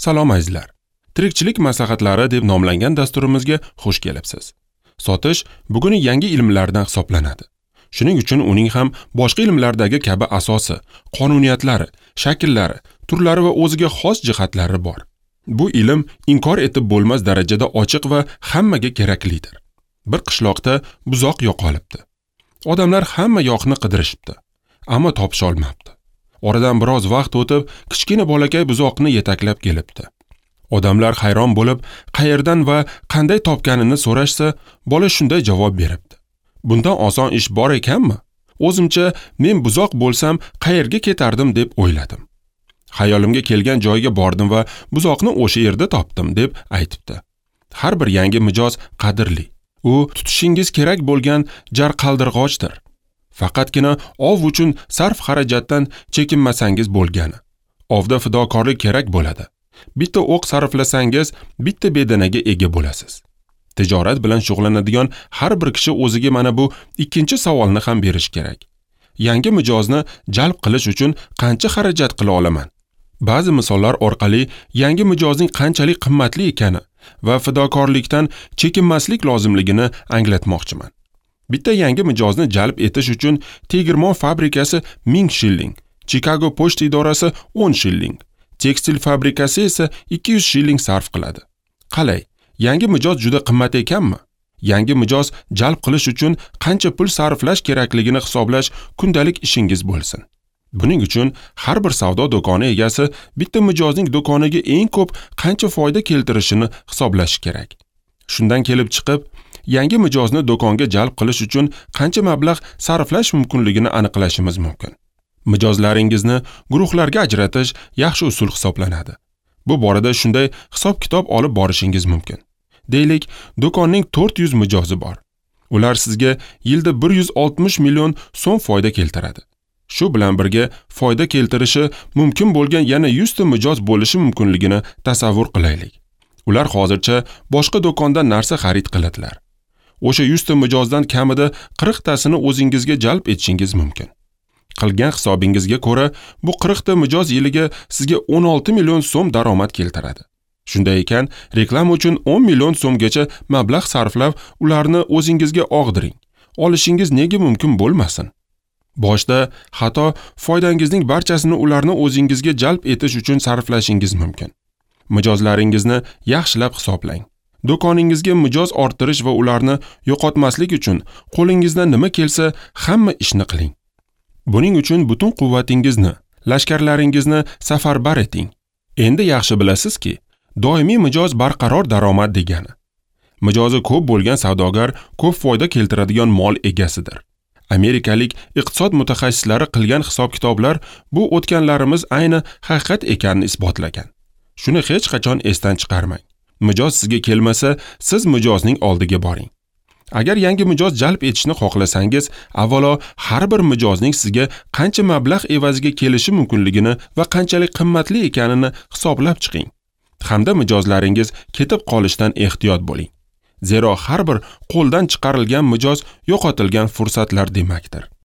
Salom azizlar. Tirikchilik maslahatlari deb nomlangan dasturimizga xush kelibsiz. Sotish bugun yangi ilmlardan hisoblanadi. Shuning uchun uning ham boshqa ilmlardagi kabi asosi, qonuniyatlari, shakllari, turlari va o'ziga xos jihatlari bor. Bu ilm inkor etib bo'lmas darajada ochiq va hammaga keraklidir. Bir qishloqda buzoq yo'qolibdi. Odamlar hamma yoqni qidirishibdi, ammo topisha olmabdi. Oradan biroz vaqt o'tib, kichkina bolakay buzoqni yetaklab kelibdi. Odamlar hayron bo'lib, qayerdan va qanday topganini so'rashsa, bola shunday javob beribdi. Bundan oson ish bor ekanmi? O'zimcha men buzoq bo'lsam qayerga ketardim deb o'yladim. Xayolimga kelgan joyga bordim va buzoqni o'sha yerda topdim deb aytibdi. Har bir yangi mijoz qadrli. U tutishingiz kerak bo'lgan jarqaldirg'ochdir. Faqatgina ov uchun sarf xarajatdan chekinmasangiz bo'lgani. Ovda fidokorlik kerak bo'ladi. Bitta o'q sarflasangiz, bitta bedanaga ega bo'lasiz. Tijorat bilan shug'ullanadigan har bir kishi o'ziga mana bu ikkinchi savolni ham berish kerak. Yangi mijozni jalb qilish uchun qancha xarajat qila olaman? Ba'zi misollar orqali yangi mijozning qanchalik qimmatli ekani va fidokorlikdan chekinmaslik lozimligini anglatmoqchiman. Bitta yangi mijozni jalb etish uchun tegirmon fabrikasi 1000 shilling, Chicago pochta idorasi 10 shilling, tekstil fabrikasi esa 200 shilling sarf qiladi. Qalay, yangi mijoz juda qimmat ekanmi? Yangi mijoz jalb qilish uchun qancha pul sarflash kerakligini hisoblash kundalik ishingiz bo'lsin. Buning uchun har bir savdo do'koni egasi bitta mijozning do'koniga eng ko'p qancha foyda keltirishini hisoblashi kerak. Shundan kelib chiqib, yangi mijozni do'konga jalb qilish uchun qancha mablag' sarflash mumkinligini aniqlashimiz mumkin. Mijozlaringizni guruhlarga ajratish yaxshi usul hisoblanadi. Bu borada shunday hisob-kitob olib borishingiz mumkin. Deylik, do'konning 400 mijozi bor. Ular sizga yilda 160 million so'm foyda keltiradi. Shu bilan birga foyda keltirishi mumkin bo'lgan yana 100 ta mijoz bo'lishi mumkinligini tasavvur qilaylik. Ular hozircha boshqa do'kondan narsa xarid qiladilar. O'sha 100 ta mijozdan kamida 40 tasini o'zingizga jalb etishingiz mumkin. Qilgan hisobingizga ko'ra, bu 40 ta mijoz yiliga sizga 16 million so'm daromad keltiradi. Shunday ekan, reklama uchun 10 million so'mgacha mablag' sarflab, ularni o'zingizga og'diring. Olishingiz nega mumkin bo'lmasin? Boshda hatto foydangizning barchasini ularni o'zingizga jalb etish uchun sarflashingiz mumkin. Mijozlaringizni yaxshilab hisoblang. Do'koningizga mijoz orttirish va ularni yo'qotmaslik uchun qo'lingizdan nima kelsa, hamma ishni qiling. Buning uchun butun quvvatingizni, lashkarlaringizni safarbar eting. Endi yaxshi bilasizki, doimiy mijoz barqaror daromad degani. Mijozi ko'p bo'lgan savdogar ko'p foyda keltiradigan mol egasidir. Amerikalik iqtisod mutaxassislari qilgan hisob-kitoblar bu o'tganlarimiz ayni haqiqat ekanini isbotlagan. Shuni hech qachon esdan chiqarmang. Mijoz sizga kelmasa, siz mijozning oldiga boring. Agar yangi mijoz jalb etishni xohlasangiz, avvalo har bir mijozning sizga qancha mablag' evaziga kelishi mumkinligini va qanchalik qimmatli ekanini hisoblab chiqing. Hamda mijozlaringiz ketib qolishdan ehtiyot bo'ling. Zero har bir qo'ldan chiqarilgan mijoz yo'qotilgan fursatlar demakdir.